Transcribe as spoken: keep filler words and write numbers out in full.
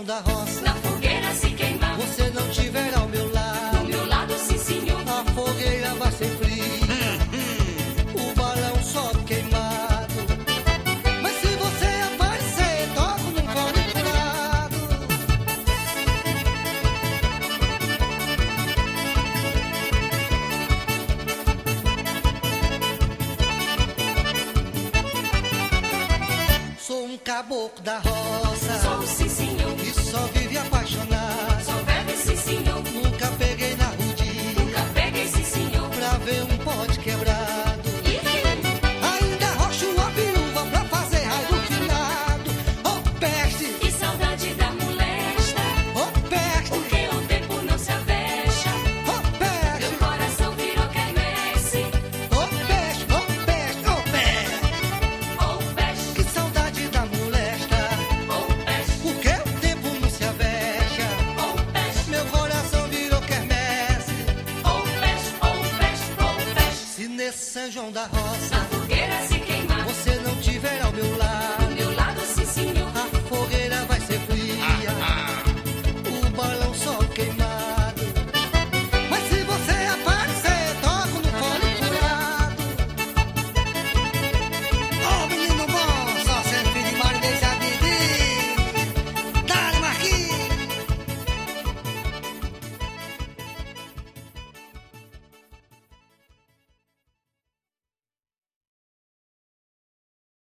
João da Roça, na fogueira se queimar. você não tiver ao meu lado, Do meu lado, sim, senhor. a fogueira vai ser fria, o balão sobe queimado. Mas se você aparecer, toco num fone furado. Sou um caboclo da roça, Sou, sim, senhor. que só vive apaixonado. Só bebe, sim, senhor. Nunca peguei na rodinha Nunca peguei, sim, senhor. pra ver um pote quebrado. Ih, Ainda rocho a viúva pra fazer raiva do finado. Oh, peste, que saudade da molesta. oh, peste, Porque o tempo não se avexa. oh, peste, Meu coração virou quermesse. oh, peste, oh, peste, oh, peste. Oh, peste, Que saudade da molesta, oh, peste, porque o tempo não se avexa. oh, peste, Meu coração virou quermesse. oh, peste, oh, peste, oh, peste. Se nesse São João da Roça Na fogueira se queimar.